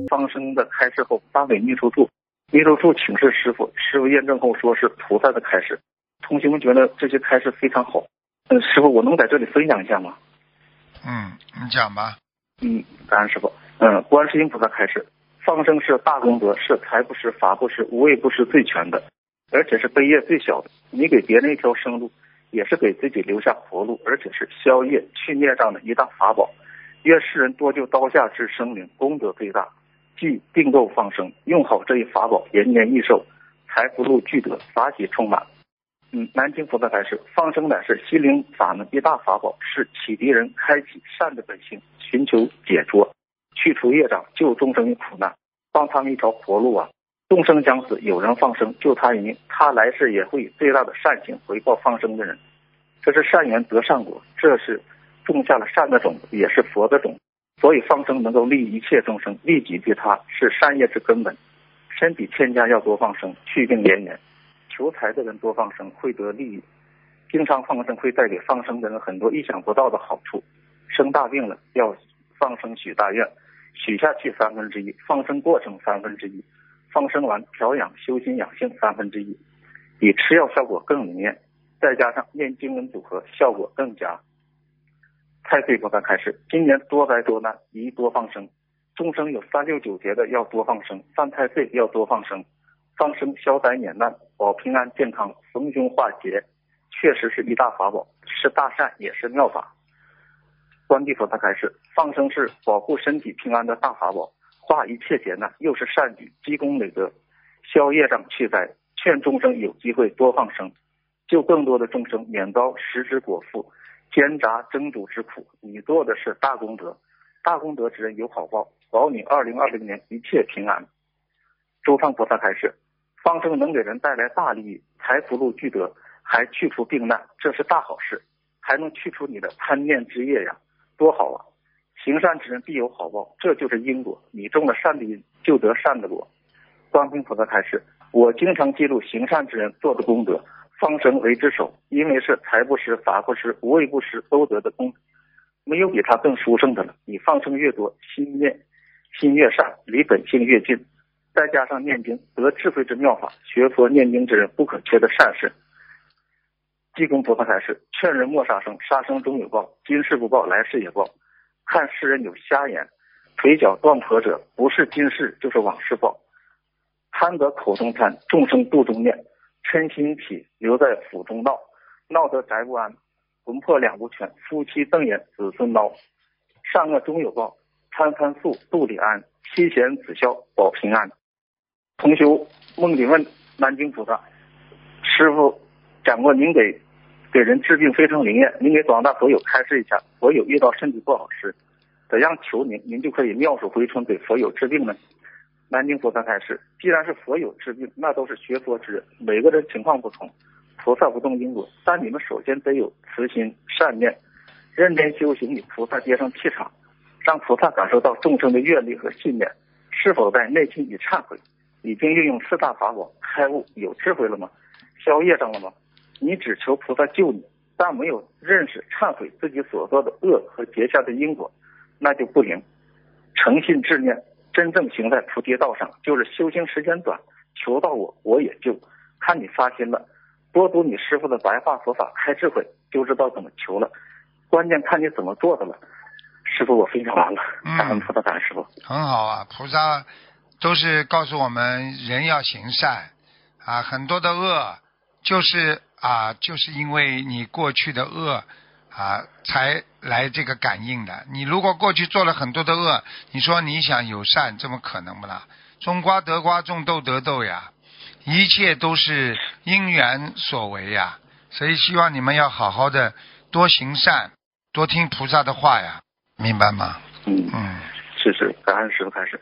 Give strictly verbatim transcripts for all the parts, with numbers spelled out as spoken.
放生的开示后发给秘书处，秘书处请示师傅，师傅验证后说是菩萨的开示。同学们觉得这些开示非常好。嗯，师傅，我能在这里分享一下吗？ 嗯，你讲吧。 嗯，感恩师傅。嗯，观世音菩萨开示，放生是大功德，是财布施、法布施、无畏布施最全的，而且是悲业最小的。你给别人一条生路，也是给自己留下活路，而且是消业去孽障的一大法宝。愿世人多救刀下之生灵，功德最大。即订购放生，用好这一法宝，延年益寿，财福禄俱得，法喜充满。嗯，南京菩萨开示，放生乃是心灵法门一大法宝，是启迪人开启善的本性，寻求解脱，去除业障，救众生于苦难，帮他们一条活路啊！众生将死，有人放生，救他一命，他来世也会以最大的善行回报放生的人。这是善缘得善果，这是种下了善的种子，也是佛的种子。所以放生能够利一切众生，利己利他，是善业之根本。身体欠佳要多放生，去病延年。求财的人多放生会得利益，经常放生会带给放生的人很多意想不到的好处。生大病了要放生许大愿，许下去三分之一，放生过程三分之一，放生完调养修心养性三分之一，比吃药效果更灵验，再加上念经文组合，效果更佳。太岁菩萨开示，今年多灾多难，宜多放生。众生有三六九节的要多放生，犯太岁要多放生。放生消灾免难，保平安健康，逢凶化劫，确实是一大法宝，是大善也是妙法。观地菩萨开示，放生是保护身体平安的大法宝，化一切劫难，又是善举，积功累德，消业障去灾。劝众生有机会多放生，救更多的众生免遭食之果腹，奸杂蒸煮之苦。你做的是大功德，大功德之人有好报，保你二零二零年一切平安。周方菩萨开示，放生能给人带来大利益，财福禄俱得，还去除病难，这是大好事，还能去除你的贪念之业呀，多好啊！行善之人必有好报，这就是因果，你种了善的因，就得善的果。观世音菩萨开示，我经常记录行善之人做的功德，放生为之首，因为是财布施、法布施、无畏布施都得的功德，没有比他更殊胜的了。你放生越多，心念心越善，离本性越近，再加上念经得智慧之妙法，学佛念经之人不可缺的善事。济公菩萨开示，劝人莫杀生，杀生终有报，今世不报，来世也报。看世人有瞎眼，腿脚断跛者，不是今世就是往事报。贪得口中贪，众生肚中念，嗔心起，留在腹中闹，闹得宅不安，魂魄两不全，夫妻瞪眼，子孙孬。善恶终有报，贪贪素，肚里安，妻贤子孝，保平安。同修梦里问南京菩萨，师父讲过您给给人治病非常灵验，您给广大佛友开示一下，佛友遇到身体不好时怎样求您，您就可以妙手回春给佛友治病呢？南京菩萨开示，既然是佛友治病，那都是学佛之人，每个人情况不同，菩萨不动因果，但你们首先得有慈心善念，认真修行，与菩萨接上气场，让菩萨感受到众生的愿力和信念，是否在内心已忏悔，已经运用四大法宝开悟，有智慧了吗？消业障了吗？你只求菩萨救你，但没有认识忏悔自己所做的恶和结下的因果，那就不灵。诚信执念，真正行在菩提道上，就是修行时间短，求到我我也救。看你发心了，多读你师父的白话佛法，开智慧，就知道怎么求了。关键看你怎么做的了。师父，我分享完了，感恩菩萨，感恩师父。 很好啊，菩萨都是告诉我们人要行善啊，很多的恶就是啊，就是因为你过去的恶啊，才来这个感应的。你如果过去做了很多的恶，你说你想有善，怎么可能不啦？种瓜得瓜，种豆得豆呀，一切都是因缘所为呀。所以希望你们要好好的多行善，多听菩萨的话呀，明白吗？ 嗯嗯，是是，感恩师父开始。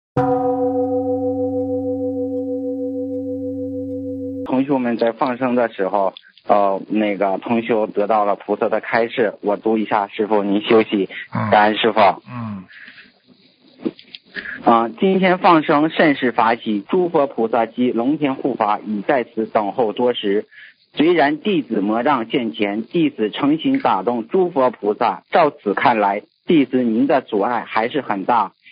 同学们在放生的时候，呃，那个同修得到了菩萨的开示，我读一下，师父您休息，感恩师父。 嗯。 啊、呃，今天放生甚是法喜，诸佛菩萨及龙天护法已在此等候多时。虽然弟子魔障现前，弟子诚心打动诸佛菩萨，照此看来，弟子您的阻碍还是很大。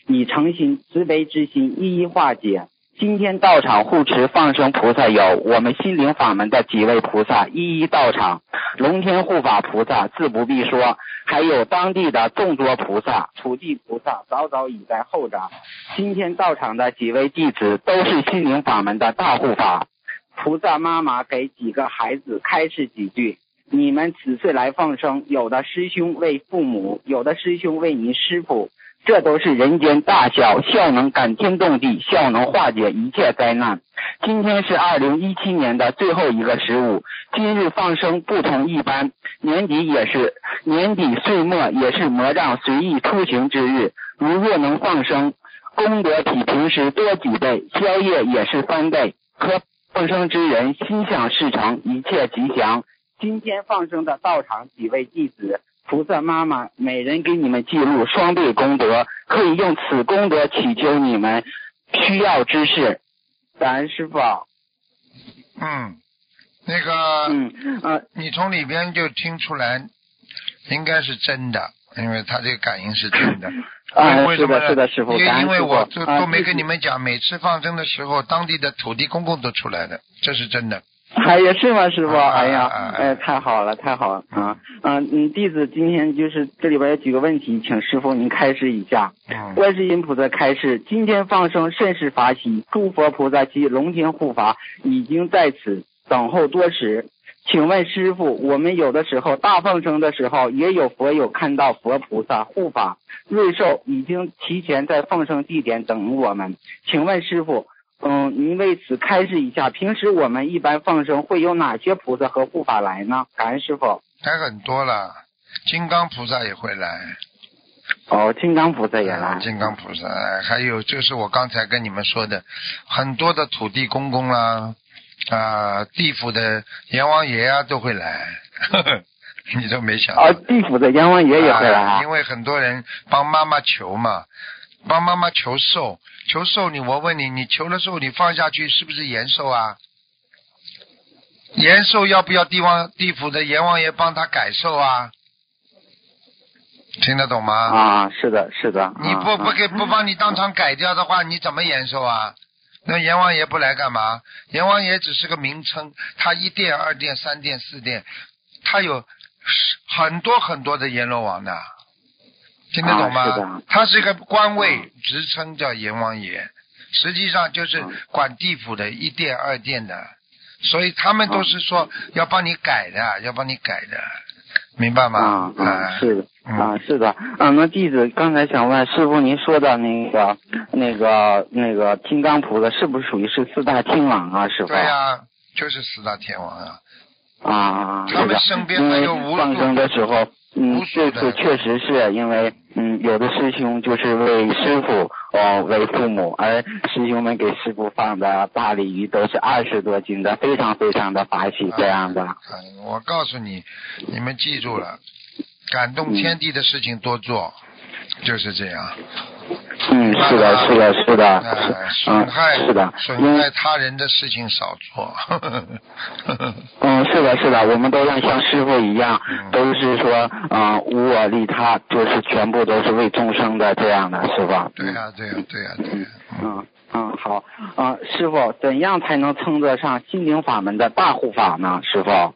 以诚心慈悲之心一一化解。今天到场护持放生菩萨有我们心灵法门的几位菩萨一一到场，龙天护法菩萨自不必说，还有当地的众多菩萨、土地菩萨早早已在候着。今天到场的几位弟子都是心灵法门的大护法。菩萨妈妈给几个孩子开示几句，你们此次来放生，有的师兄为父母，有的师兄为您师父，这都是人间大孝，孝能感天动地，孝能化解一切灾难。今天是二零一七年的最后一个十五，今日放生不同一般，年底也是年底岁末也是魔障随意出行之日，如若能放生，功德比平时多几倍，宵夜也是翻倍，可放生之人心想事成，一切吉祥。今天放生的到场几位弟子，菩萨妈妈每人给你们记录双倍功德，可以用此功德祈求你们需要之事。感恩师父。 嗯，那个， 嗯呃， 你从里边就听出来，应该是真的，因为他这个感应是真的。 啊， 为什么呢？ 是的，是的，师父。 因为因为我都啊、 都没跟你们讲，每次放生的时候，当地的土地公公都出来的，这是真的。 哎呀，是吗，师傅？ 啊、 哎呀， 啊、 哎，太好了，太好了啊！嗯嗯，弟子今天就是这里边有几个问题，请师傅您开示一下。 嗯、 观世音菩萨开示：今天放生甚是法喜，诸佛菩萨及龙天护法已经在此等候多时。请问师傅，我们有的时候大放生的时候，也有佛友看到佛菩萨护法瑞兽已经提前在放生地点等我们，请问师傅，嗯，您为此开示一下，平时我们一般放生会有哪些菩萨和护法来呢？感恩师傅。 还很多了，金刚菩萨也会来。 哦，金刚菩萨也来。 嗯、金刚菩萨，还有就是我刚才跟你们说的，很多的土地公公啦，啊、呃，地府的阎王爷啊都会来。呵呵，你都没想到。 哦，地府的阎王爷也会来、啊呃。因为很多人帮妈妈求嘛，帮妈妈求寿。求寿你，我问你，你求了寿，你放下去是不是延寿啊？延寿要不要地王地府的阎王爷帮他改寿啊？听得懂吗？ 啊，是的，是的。 你不、啊、不给不帮你当场改掉的话，你怎么延寿啊？那阎王爷不来干嘛？阎王爷只是个名称，他一殿、二殿、三殿、四殿，他有很多很多的阎罗王的。听得懂吗？ 啊、是的， 他是一个官位、嗯、职称叫阎王爷，实际上就是管地府的一殿二殿的，所以他们都是说要帮你改的，嗯、要帮你改的，明白吗？ 啊啊，是的，嗯、啊是的，啊那弟子刚才想问师傅，您说的那个那个那个金刚菩萨是不是属于是四大天王啊？师傅？ 对呀、啊，就是四大天王啊。 啊， 他们身边还有无数放生的时候。嗯，这次确实是因为，嗯，有的师兄就是为师傅哦为父母，而师兄们给师傅放的大鲤鱼都是二十多斤的，非常非常的法喜这样的。 啊啊、我告诉你，你们记住了，感动天地的事情多做，嗯、就是这样。 嗯，是的，是的，是的， 呃、损害、 嗯、是的， 损害他人的事情少做。 嗯，是的，是的，我们都要像师傅一样，嗯、都是说，嗯、呃，无我利他，就是全部都是为众生的这样的，是吧？ 对呀、啊，对呀、啊，对呀、啊，对呀、 啊。嗯嗯，好，嗯、呃，师傅，怎样才能称得上心灵法门的大护法呢？师傅？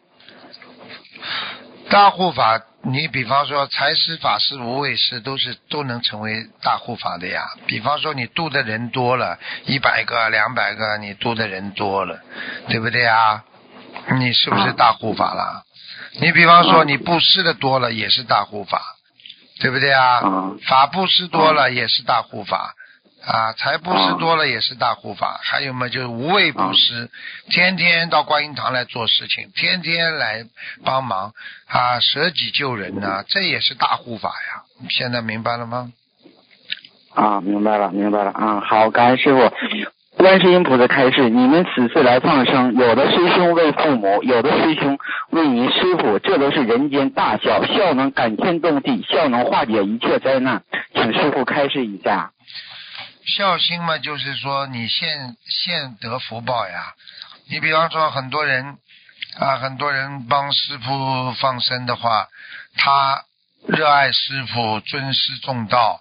大护法。你比方说财师、法师、无畏师都是都能成为大护法的呀。比方说你度的人多了，一百个、两百个，你度的人多了，对不对啊？你是不是大护法了？你比方说你布施的多了，也是大护法，对不对啊？法布施多了也是大护法。啊，财布施多了也是大护法，还有嘛就是无畏布施，天天到观音堂来做事情，天天来帮忙啊，舍己救人呐、啊，这也是大护法呀。现在明白了吗？ 啊，明白了，明白了啊。好，感恩师傅。观世音菩萨开示，你们此次来放生，有的师兄为父母，有的师兄为您师父，这都是人间大孝，孝能感天动地，孝能化解一切灾难，请师父开示一下。 孝心嘛，就是说你现现得福报呀。你比方说很多人啊，很多人帮师父放生的话，他热爱师父，尊师重道，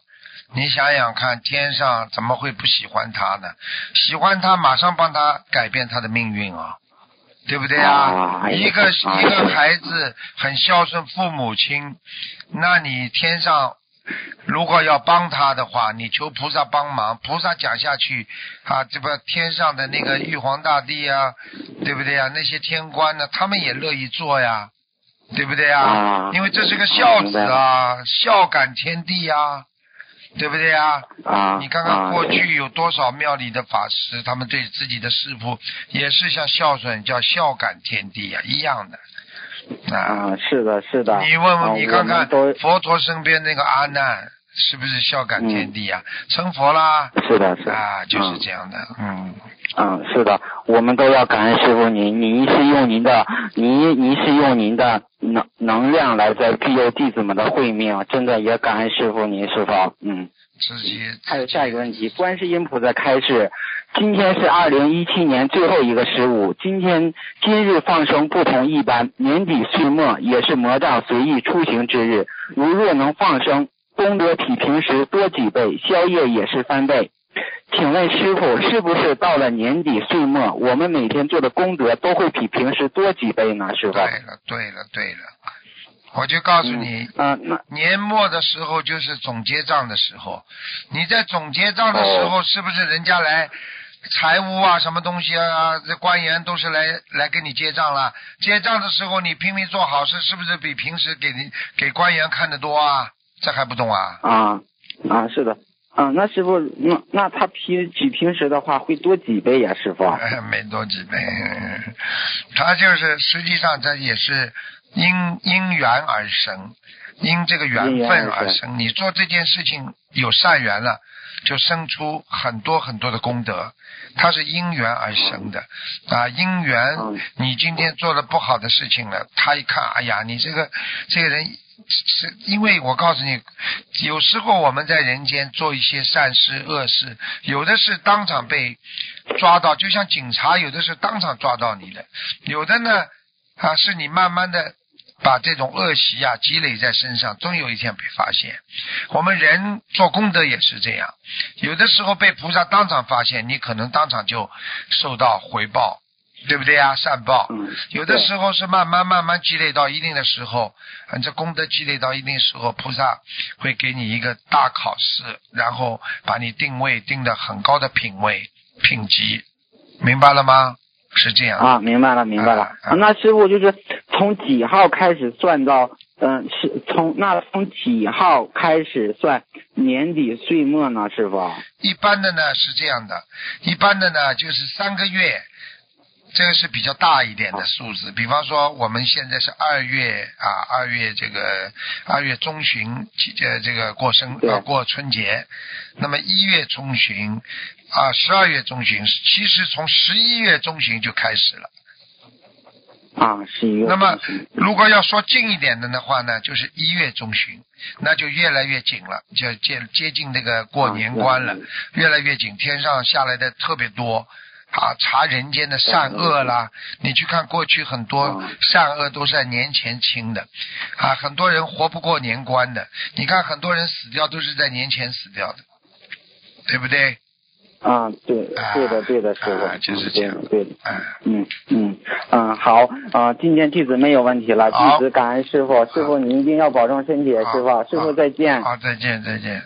你想想看，天上怎么会不喜欢他呢？喜欢他，马上帮他改变他的命运啊，对不对啊？ 啊一个啊一个孩子很孝顺父母亲，那你天上如果要帮他的话，你求菩萨帮忙，菩萨讲下去啊，这不天上的那个玉皇大帝啊，对不对啊？那些天官呢，他们也乐意做呀，对不对啊？ 啊因为这是个孝子啊，孝感天地啊，对不对啊？ 啊， 你看看过去有多少庙里的法师，他们对自己的师父也是像孝顺，叫孝感天地啊，一样的。啊， 啊，是的，是的。 你问问， 啊你看看都佛陀身边那个阿难，是不是孝感天地啊？嗯、成佛啦。 是的，是的。 啊，就是这样的，嗯。 嗯，是的，我们都要感恩师傅您，您是用您的，您您是用您的能能量来在庇佑弟子们的慧命，真的也感恩师傅您，师傅，嗯。 自己。 还有下一个问题，观世音菩萨开示，今天是二零一七年最后一个十五，今天今日放生不同一般，年底岁末也是魔障随意出行之日，如若能放生，功德比平时多几倍，宵夜也是翻倍。请问师傅，是不是到了年底岁末，我们每天做的功德都会比平时多几倍呢？师傅？ 对了，对了，对了，我就告诉你， 嗯，呃、那年末的时候就是总结账的时候，你在总结账的时候， 哦、 是不是人家来财务啊，什么东西啊，这官员都是来来给你结账了？结账的时候，你拼命做好事，是不是比平时给你给官员看得多啊？这还不懂啊？ 啊啊，是的。啊，那师傅，那那他平比平时的话会多几倍呀、啊，师傅？ 哎，没多几倍，他就是实际上这也是因因缘而生，因这个缘分而生。你做这件事情有善缘了，就生出很多很多的功德，它是因缘而生的啊。因缘，你今天做了不好的事情了，他一看，哎呀，你这个这个人。是因为我告诉你，有时候我们在人间做一些善事恶事，有的是当场被抓到，就像警察有的是当场抓到你的，有的呢啊是你慢慢的把这种恶习啊积累在身上，终有一天被发现。我们人做功德也是这样，有的时候被菩萨当场发现，你可能当场就受到回报，对不对啊？善报，有的时候是慢慢慢慢积累到一定的时候，这功德积累到一定时候，菩萨会给你一个大考试，然后把你定位定的很高的品位品级，明白了吗？是这样啊，明白了，明白了。啊啊、那师傅就是从几号开始算到，嗯、呃，是从那从几号开始算年底岁末呢？师傅？ 一般的呢是这样的，一般的呢就是三个月。这个是比较大一点的数字，比方说我们现在是二月啊，二月这个二月中旬，呃，这个过生啊过春节，那么一月中旬啊，十二月中旬，其实从十一月中旬就开始了。 啊，十一月。 那么如果要说近一点的的话呢，就是一月中旬，那就越来越紧了，就接接近这个过年关了，越来越紧，天上下来的特别多。啊，查人间的善恶啦，你去看过去很多善恶都是在年前清的，啊，很多人活不过年关的，你看很多人死掉都是在年前死掉的，对不对？ 啊，对，对的，对的，师傅、 啊，就是这样， 对的，嗯嗯嗯，好，啊，今天弟子没有问题了，弟子感恩师傅，师傅您一定要保重身体，师傅，师傅再见。 好，再见，再见。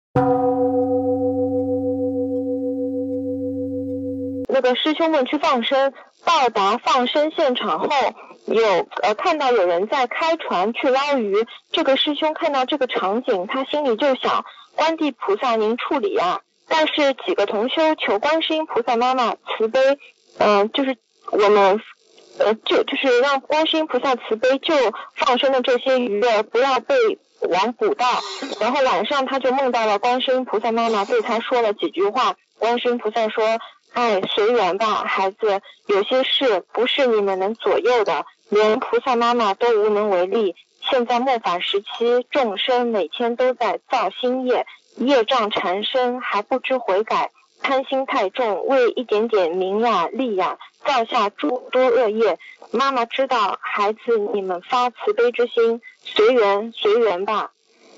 那个师兄们去放生，到达放生现场后，有呃看到有人在开船去捞鱼。这个师兄看到这个场景，他心里就想：观地菩萨您处理啊！但是几个同修求观世音菩萨妈妈慈悲，嗯、呃，就是我们呃就就是让观世音菩萨慈悲救放生的这些鱼儿不要被网捕到。然后晚上他就梦到了观世音菩萨妈妈对他说了几句话。观世音菩萨说：哎，随缘吧，孩子，有些事不是你们能左右的，连菩萨妈妈都无能为力。现在末法时期，众生每天都在造新业，业障缠身，还不知悔改，贪心太重，为一点点名呀利呀，造下诸多恶业。妈妈知道，孩子你们发慈悲之心，随缘随缘吧。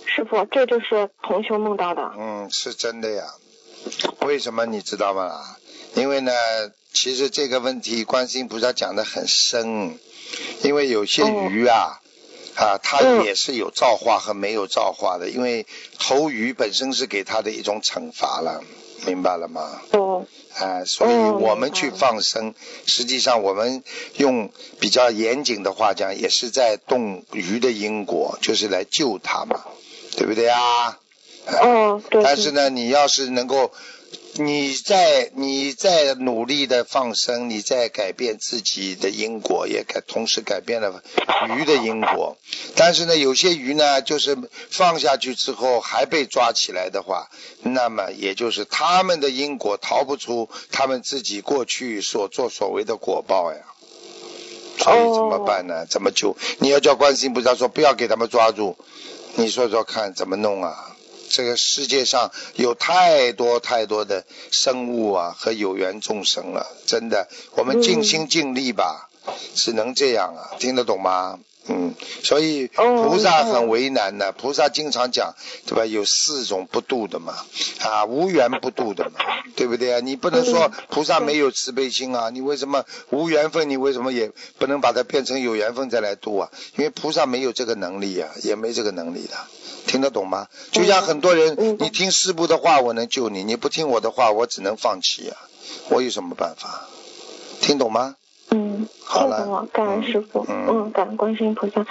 师傅，这就是同修梦到的。 嗯，是真的呀。为什么你知道吗？因为呢，其实这个问题观世音菩萨讲得很深，因为有些鱼啊、哦、啊，它也是有造化和没有造化的，因为投鱼本身是给它的一种惩罚了，明白了吗？ 哦。 啊，所以我们去放生，实际上我们用比较严谨的话讲，也是在动鱼的因果，就是来救它嘛，对不对啊？ 哦，对。 但是呢，你要是能够，你在你在努力的放生，你在改变自己的因果，也改同时改变了鱼的因果。但是呢，有些鱼呢，就是放下去之后还被抓起来的话，那么也就是他们的因果逃不出他们自己过去所作所为的果报呀。所以怎么办呢？怎么救？你要叫观世音菩萨说不要给他们抓住，你说说看怎么弄啊？这个世界上有太多太多的生物啊和有缘众生了，真的，我们尽心尽力吧，嗯、只能这样啊，听得懂吗？嗯，所以菩萨很为难的，菩萨经常讲，对吧？有四种不度的嘛，啊，无缘不度的嘛，对不对啊？你不能说菩萨没有慈悲心啊，你为什么无缘分？你为什么也不能把它变成有缘分再来度啊？因为菩萨没有这个能力啊，也没这个能力的。听得懂吗？就像很多人，你听师父的话我能救你，你不听我的话我只能放弃啊，我有什么办法？听懂吗？ 嗯， 好了， 听懂了，感恩师父，嗯，嗯感恩观世音菩萨。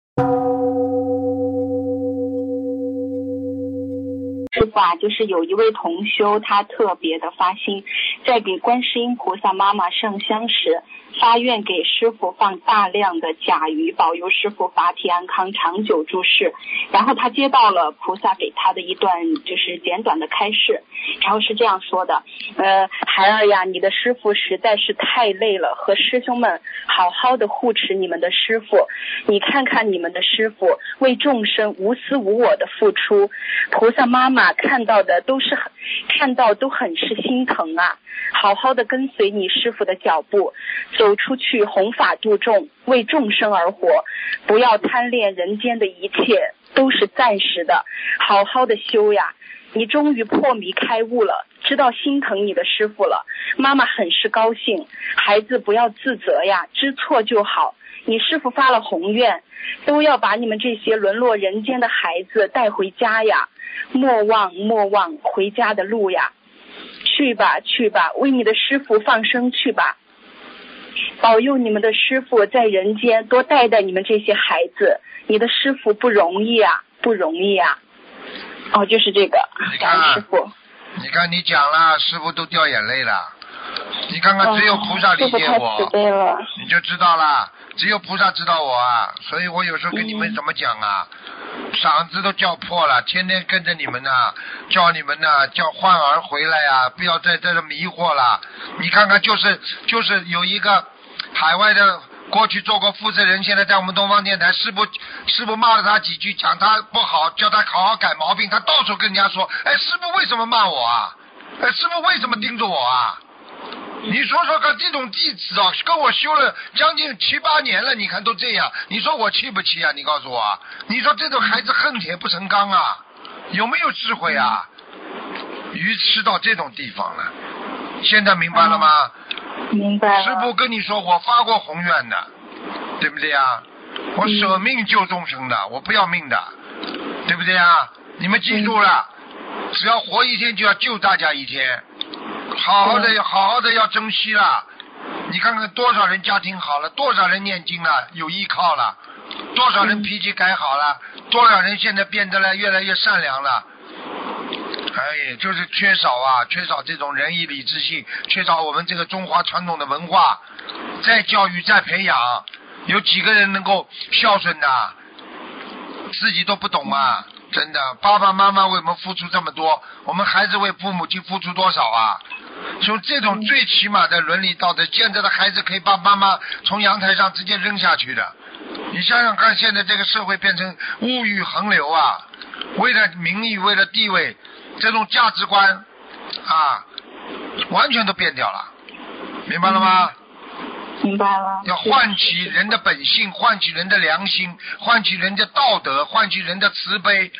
师父啊，就是有一位同修，他特别的发心，在给观世音菩萨妈妈上香时，发愿给师父放大量的甲鱼，保佑师父法体安康，长久住世。然后他接到了菩萨给他的一段就是简短的开示，然后是这样说的：呃，孩儿呀，你的师父实在是太累了，和师兄们好好的护持你们的师父。你看看你们的师父为众生无私无我的付出，菩萨妈妈看到的都是很看到都很是心疼啊。好好的跟随你师父的脚步，走出去弘法度众，为众生而活，不要贪恋人间的一切，都是暂时的，好好的修呀。你终于破迷开悟了，知道心疼你的师父了，妈妈很是高兴。孩子不要自责呀，知错就好。你师父发了宏愿，都要把你们这些沦落人间的孩子带回家呀，莫忘莫忘回家的路呀。去吧去吧，为你的师父放生去吧，保佑你们的师父在人间多带带你们这些孩子，你的师父不容易啊，不容易啊。哦，就是这个，感恩师父。 你看你讲了，师父都掉眼泪了。你看看，只有菩萨理解我， 哦、 你就知道了。只有菩萨知道我啊，所以我有时候跟你们怎么讲啊，嗯、嗓子都叫破了，天天跟着你们呢、啊，叫你们呢、啊，叫焕儿回来呀、啊，不要再在这迷惑了。你看看，就是就是有一个海外的过去做过负责人，现在在我们东方电台，师父师父骂了他几句，讲他不好，叫他好好改毛病，他到处跟人家说，哎，师父为什么骂我啊？哎，师父为什么盯着我啊？你说说看，这种弟子啊，跟我修了将近七八年了，你看都这样，你说我气不气啊？你告诉我啊，你说这种孩子恨铁不成钢啊，有没有智慧啊？愚痴到这种地方了，现在明白了吗？ 明白了。 师父跟你说，我发过宏愿的，对不对啊？我舍命救众生的，我不要命的，对不对啊？你们记住了，只要活一天就要救大家一天。好好的，好好的要珍惜了。你看看多少人家庭好了，多少人念经了，有依靠了，多少人脾气改好了，多少人现在变得了越来越善良了。哎，就是缺少啊，缺少这种仁义礼智信，缺少我们这个中华传统的文化。再教育，再培养，有几个人能够孝顺的？自己都不懂啊。真的，爸爸妈妈为我们付出这么多，我们孩子为父母亲付出多少啊？就这种最起码的伦理道德，现在的孩子可以把妈妈从阳台上直接扔下去的。你想想看，现在这个社会变成物欲横流啊，为了名誉，为了地位，这种价值观啊，完全都变掉了，明白了吗？ 明白了。 要唤起人的本性，唤起人的良心，唤起人的道德，唤起人的慈悲，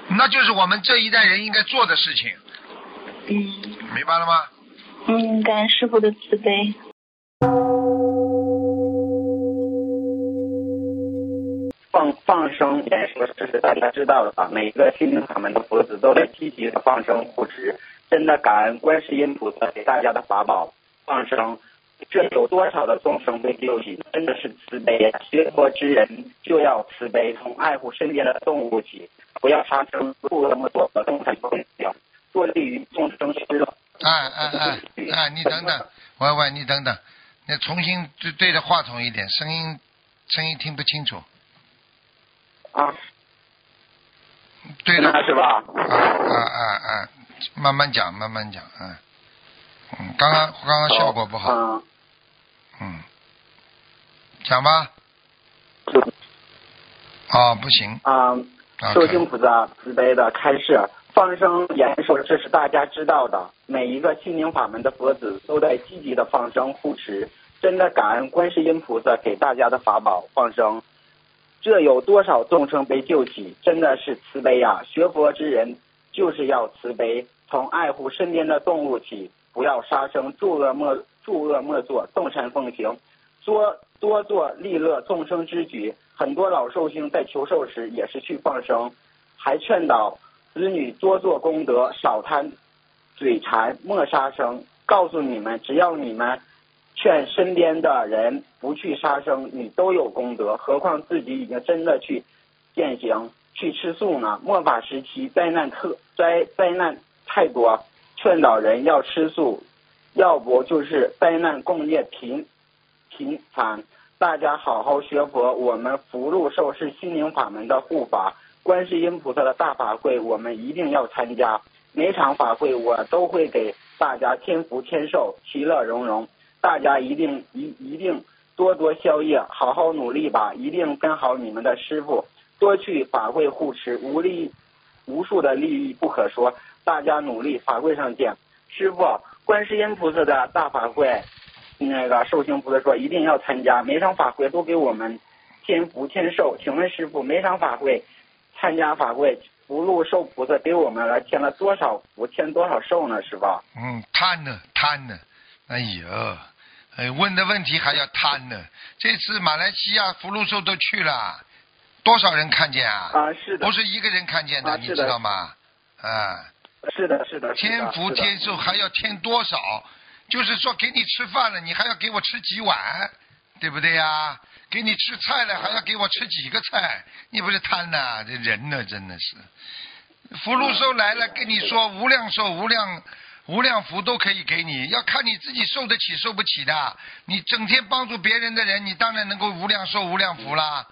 那就是我们这一代人应该做的事情。 嗯， 明白了吗？ 嗯，感恩师父的慈悲。 放放生也说这是大家知道的吧，每个心灵法门的佛子都在积极的放生护持，真的感恩观世音菩萨给大家的法宝放生，这有多少的众生被救起，真的是慈悲啊！学佛之人就要慈悲，从爱护身边的动物起，不要杀生，不那么多的动产不了，做利于众生失乐。 哎哎哎哎，你等等，喂喂，你等等，你重新对对着话筒一点，声音声音听不清楚。 啊， 对的， 是吧？ 啊啊啊啊！慢慢讲，慢慢讲，嗯嗯，刚刚刚刚效果不好， 嗯， 嗯，讲吧。哦，不行。 啊，寿星菩萨慈悲的开示，放生言说这是大家知道的，每一个心灵法门的佛子都在积极的放生护持，真的感恩观世音菩萨给大家的法宝放生。这有多少众生被救起，真的是慈悲啊！学佛之人就是要慈悲，从爱护身边的动物起，不要杀生，助恶莫助恶莫作，众善奉行，多多做利乐众生之举。很多老寿星在求寿时也是去放生，还劝导子女多做功德，少贪嘴馋，莫杀生。告诉你们，只要你们劝身边的人不去杀生，你都有功德，何况自己已经真的去践行去吃素呢？末法时期灾难特灾灾难太多，劝导人要吃素，要不就是灾难共业频频繁。大家好好学佛，我们福禄寿是心灵法门的护法，观世音菩萨的大法会我们一定要参加，每场法会我都会给大家添福添寿，其乐融融。大家一定一一定多多消业，好好努力吧！一定跟好你们的师父，多去法会护持，无利无数的利益不可说。大家努力，法会上见。师父，观世音菩萨的大法会，那个寿星菩萨说一定要参加，每场法会都给我们添福添寿。请问师父，每场法会参加法会，福禄寿菩萨给我们来添了多少福，添多少寿呢？是吧？ 嗯，贪呢，贪呢，哎呦。哎，问的问题还要贪呢。这次马来西亚福禄寿都去了，多少人看见啊？ 啊，是的， 不是一个人看见的， 啊、 你知道吗？啊， 是的，是的， 天福天寿还要添多少？就是说给你吃饭了，你还要给我吃几碗，对不对呀？给你吃菜了，还要给我吃几个菜，你不是贪呐？这人呢，真的是。福禄寿来了，跟你说无量寿无量。无量福都可以给你，要看你自己受得起受不起的。你整天帮助别人的人，你当然能够无量寿无量福啦。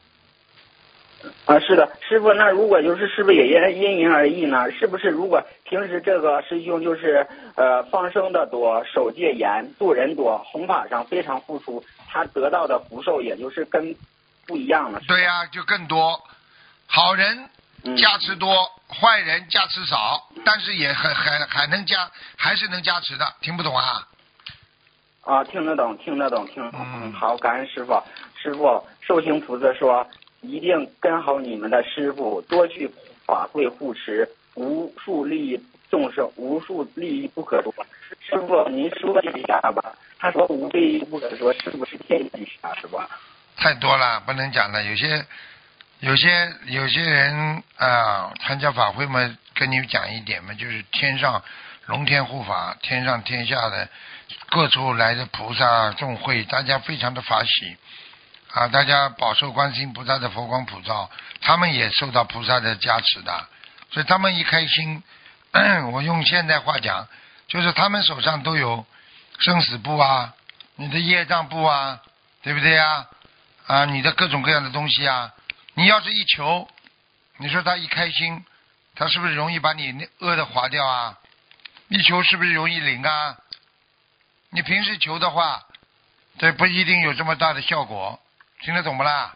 啊，是的，师傅，那如果就是是不是也因因人而异呢？是不是如果平时这个师兄就是呃放生的多，守戒严，度人多，弘法上非常付出，他得到的福寿也就是跟不一样了。 对呀、啊，就更多。好人加持多。嗯，坏人加持少，但是也还还还能加，还是能加持的，听不懂啊？ 啊，听得懂，听得懂，听得懂。嗯，好，感恩师傅。师傅，寿星菩萨说，一定跟好你们的师傅，多去法会护持，无数利益众生，无数利益不可说。师傅，您说一下吧。他说无利益不可说，是不是天一下，是吧？ 太多了，不能讲了，有些。有些有些人啊，参加法会嘛，跟你讲一点嘛，就是天上龙天护法，天上天下的各处来的菩萨众会，大家非常的法喜啊，大家饱受观世音菩萨的佛光普照，他们也受到菩萨的加持的，所以他们一开心，我用现代话讲，就是他们手上都有生死簿啊，你的业障簿啊，对不对啊？啊，你的各种各样的东西啊。你要是一求，你说他一开心，他是不是容易把你恶的划掉啊？一求是不是容易灵啊？你平时求的话，这不一定有这么大的效果，听得懂不啦？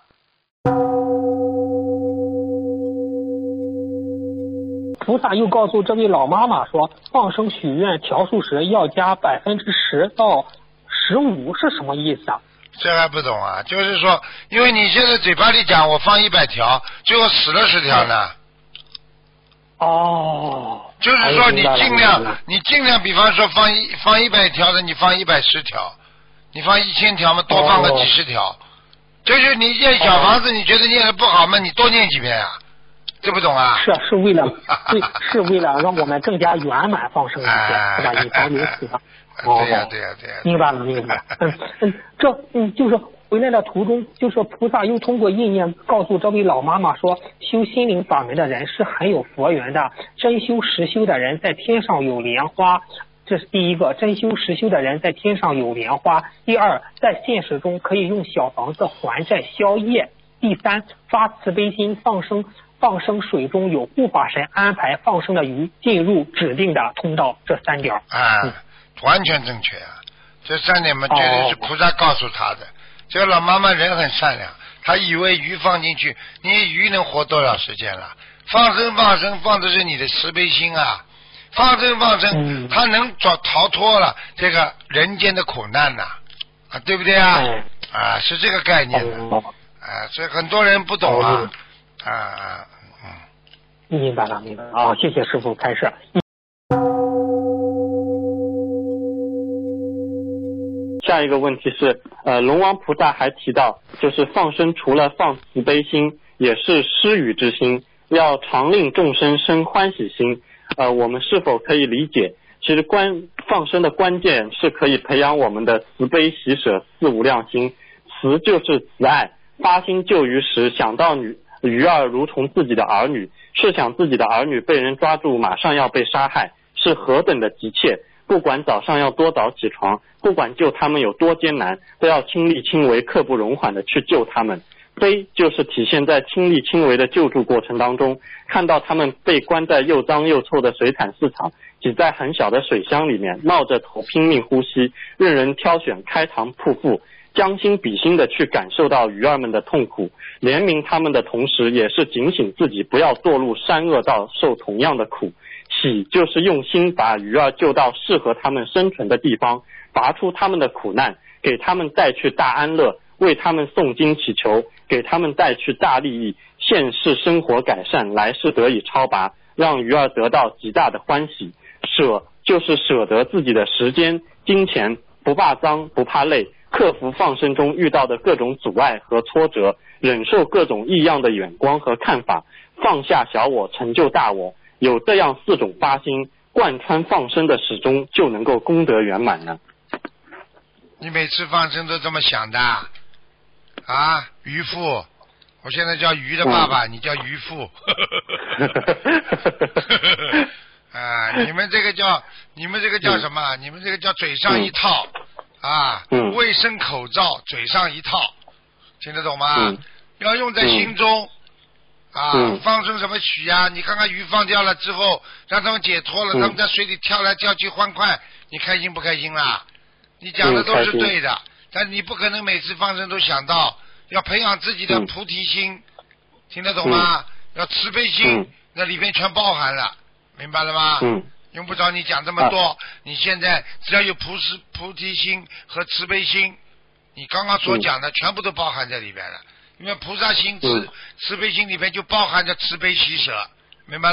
菩萨又告诉这位老妈妈说，放生许愿条数时要加百分之十到十五是什么意思啊？ 这还不懂啊？就是说，因为你现在嘴巴里讲我放一百条，最后死了十条呢。 哦， 就是说你尽量，你尽量，比方说放一放一百条的，你放一百十条，你放一千条嘛，多放个几十条。哦、就是你念小房子，你觉得念的不好嘛，你多念几遍啊？这不懂啊？ 是是为了为是为了让我们更加圆满放生一些， 哎、 是吧？以防有死的。 对呀、啊、对呀、啊、对呀、啊。 明白了明白了。嗯嗯，这嗯就是回来的途中，就是菩萨又通过意念告诉这位老妈妈说，修心灵法门的人是很有佛缘的，真修实修的人在天上有莲花。这是第一个，真修实修的人在天上有莲花。第二，在现实中可以用小房子还债消业。第三，发慈悲心放生，放生水中有护法神安排放生的鱼进入指定的通道。这三点啊、嗯，完全正确啊！这三点嘛，绝对是菩萨告诉他的。哦、这个老妈妈人很善良，她以为鱼放进去，你鱼能活多少时间了？放生放生放的是你的慈悲心啊！放生放生，他能逃逃脱了这个人间的苦难呐、啊，啊，对不对啊？ 嗯、 啊，是这个概念的， 哦、 啊，所以很多人不懂啊，哦、啊啊， 嗯，明白了，明白了，啊、哦，谢谢师父开示。 下一个问题是，呃，龙王菩萨还提到，就是放生除了放慈悲心，也是施予之心，要常令众生生欢喜心。呃，我们是否可以理解，其实关放生的关键是可以培养我们的慈悲喜舍四无量心。慈就是慈爱，发心救鱼时想到女鱼儿如同自己的儿女，试想自己的儿女被人抓住，马上要被杀害，是何等的急切。不管早上要多早起床，不管救他们有多艰难，都要亲力亲为，刻不容缓的去救他们。悲就是体现在亲力亲为的救助过程当中，看到他们被关在又脏又臭的水产市场，挤在很小的水箱里面，冒着头拼命呼吸，任人挑选开膛破腹，将心比心的去感受到鱼儿们的痛苦，怜悯他们的同时，也是警醒自己不要堕入山恶道，受同样的苦。喜就是用心把鱼儿救到适合他们生存的地方，拔出他们的苦难，给他们带去大安乐，为他们诵经祈求，给他们带去大利益，现世生活改善，来世得以超拔，让鱼儿得到极大的欢喜。舍就是舍得自己的时间金钱，不怕脏不怕累，克服放生中遇到的各种阻碍和挫折，忍受各种异样的眼光和看法，放下小我成就大我。有这样四种发心贯穿放生的始终，就能够功德圆满呢。 你每次放生都这么想的啊？渔夫，我现在叫鱼的爸爸，嗯、你叫渔夫。啊，你们这个叫你们这个叫什么？嗯、你们这个叫嘴上一套、嗯、啊，嗯、卫生口罩嘴上一套，听得懂吗？嗯、要用在心中。嗯啊，嗯、放生什么许呀、啊？你看看鱼放掉了之后，让他们解脱了，嗯、他们在水里跳来跳去欢快，你开心不开心啦？你讲的都是对的，嗯、但你不可能每次放生都想到要培养自己的菩提心，嗯、听得懂吗？嗯、要慈悲心，嗯、那里面全包含了，明白了吗？嗯、用不着你讲这么多，啊、你现在只要有菩提菩提心和慈悲心，你刚刚所讲的全部都包含在里边了。因为菩萨心慈、嗯、慈悲心里面就包含着慈悲喜舍，明白了？